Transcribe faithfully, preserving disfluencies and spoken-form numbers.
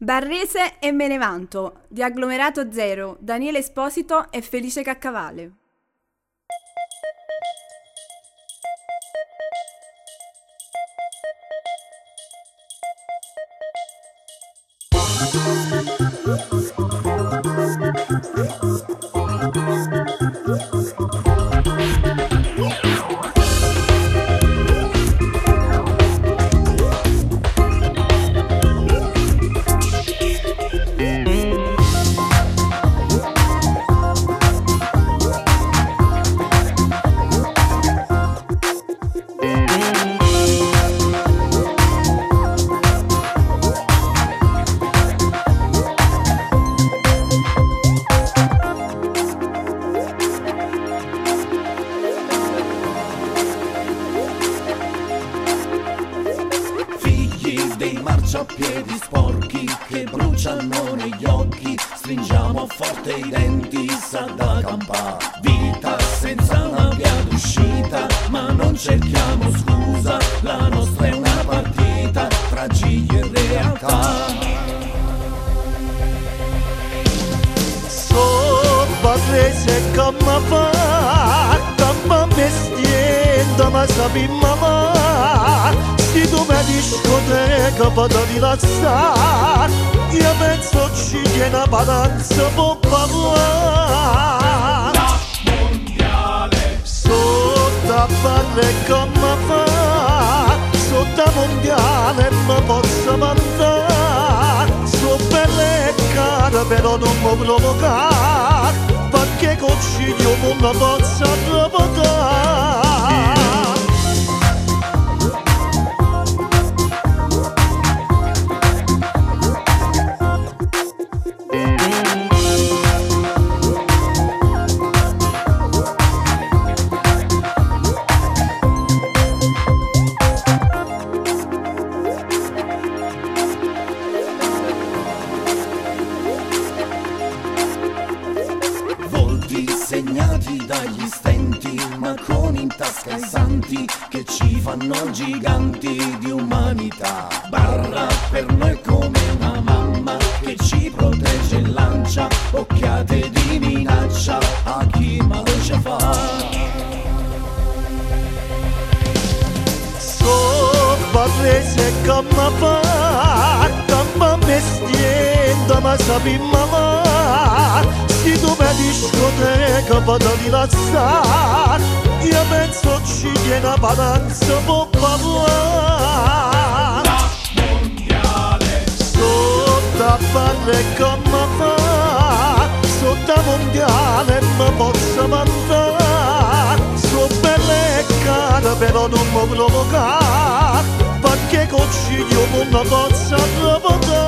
Barrese e me ne vanto, di Agglomerato Zero, Daniele Esposito e Felice Caccavale. Marciapiedi sporchi che bruciano negli occhi, stringiamo forte i denti, sa da campà. Vita senza una via d'uscita, ma non cerchiamo scusa, la nostra è una partita tra gigli e realtà. So Barrese che mi fa, che mi stienda, ma sapi mamma. Di come discoteca per rilassare, io penso ci tiene una balanza può parlare. La mondiale Sotto a barre come fa, sotto a mondiale mi posso mandare. So belle e care però non mi provocare, perché con ciglio non la posso provocare. segnati dagli stenti, ma con in tasca i santi che ci fanno giganti di umanità. Barra per noi come una mamma che ci protegge e lancia occhiate di minaccia a chi male ci fa. So Barrese che mi fa, che mi stienda, ma sapi mamma. Si dove discoteca per rilassare, io penso ci tiene una balanza può parlare. La mondiale Sotto a barre che mi fa, sotto a mondiale mi posso mandare. So belle e care però non mi provocare, perché con ciglio non la posso provocare.